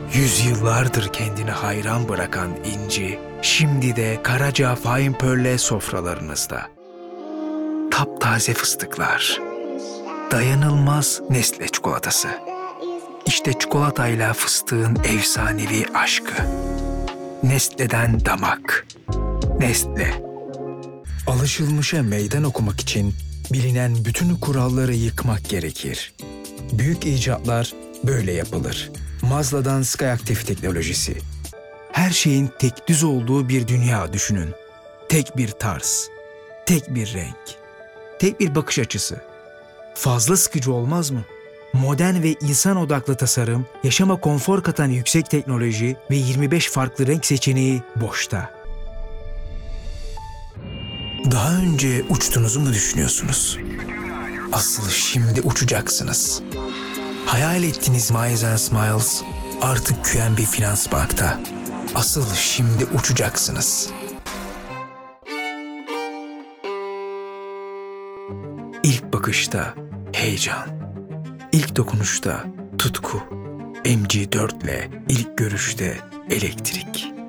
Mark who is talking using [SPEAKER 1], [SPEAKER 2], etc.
[SPEAKER 1] Yüzyıllardır kendini hayran bırakan inci, şimdi de Karaca Fine Pearl'le sofralarınızda. Taptaze fıstıklar, dayanılmaz Nestle çikolatası. İşte çikolatayla fıstığın efsanevi aşkı. Nestle'den damak. Nestle. Alışılmışa meydan okumak için bilinen bütün kuralları yıkmak gerekir. Büyük icatlar böyle yapılır. Mazla'dan Skyactiv teknolojisi. Her şeyin tek düz olduğu bir dünya düşünün. Tek bir tarz, tek bir renk, tek bir bakış açısı. Fazla sıkıcı olmaz mı? Modern ve insan odaklı tasarım, yaşama konfor katan yüksek teknoloji ve 25 farklı renk seçeneği boşta. Daha önce uçtuğunuzu mu düşünüyorsunuz? Asıl şimdi uçacaksınız. Hayal ettiğiniz Miles & Smiles artık QNB Finans Bank'ta. Asıl şimdi uçacaksınız. İlk bakışta heyecan, ilk dokunuşta tutku, MG4 ile ilk görüşte elektrik.